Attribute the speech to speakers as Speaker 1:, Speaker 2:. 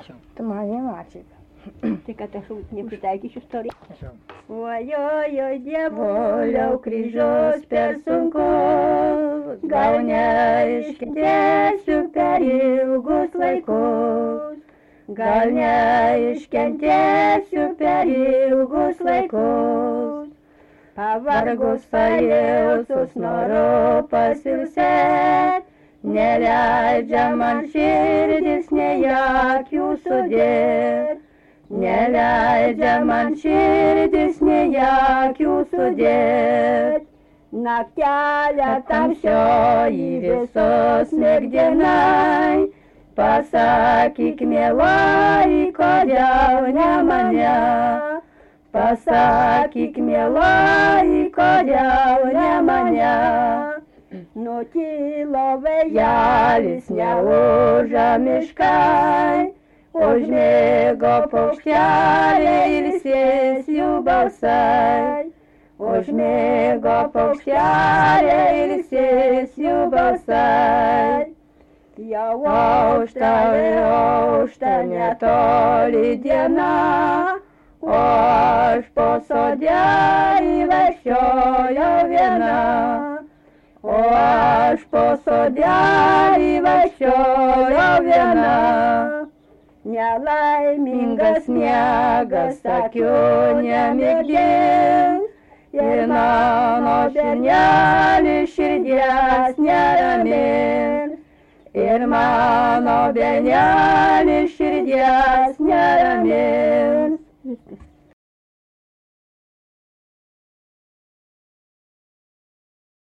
Speaker 1: Tu man iemācība.
Speaker 2: Tikai tas nepritaikysiu istoriją.
Speaker 1: Ojojoj, dievuliau, kryžius per sunkus, gal neiškentėsiu per ilgus laikus, gal neiškentėsiu per ilgus laikus. Pavargus pajausus noriu pasilsėt, neleidžia man širdis nei akių sudėt. Neleidžia man širdis nei akių sudėt. Naktelė tamsioji visos mėgdinai, pasakyk mielai, kodėl ne mane. Pasakyk mielai, kodėl ne mane. Nutilo vėjelis, neuža miškai, užmigo paukšteliai ilsės jų balsai. Užmigo paukšteliai ilsės jų balsai. Jau aušta netoli diena, o aš po sodelį vaikščioju viena. O aš po sodelį vaikščioju viena. Nelaimingas miegas akių nemigdins, ir mano benelį širdies neramins. Ir mano benelį širdies neramins.